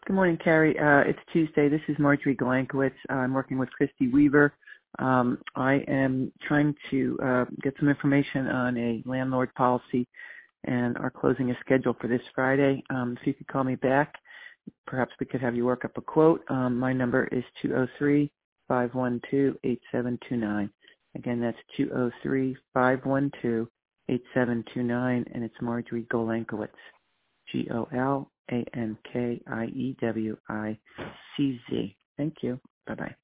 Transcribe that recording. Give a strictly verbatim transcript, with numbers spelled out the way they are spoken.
Good morning, Carrie. Uh, it's Tuesday. This is Marjorie Golankowicz. I'm working with Christy Weaver. Um, I am trying to uh, get some information on a landlord policy, and our closing is scheduled for this Friday. Um, if you could call me back, perhaps we could have you work up a quote. Um, my number is two oh three, five one two, eight seven two nine. Again, that's two oh three, five one two, eight seven two nine, and it's Marjorie Golankowicz. G O L A N K I E W I C Z. Thank you. Bye-bye.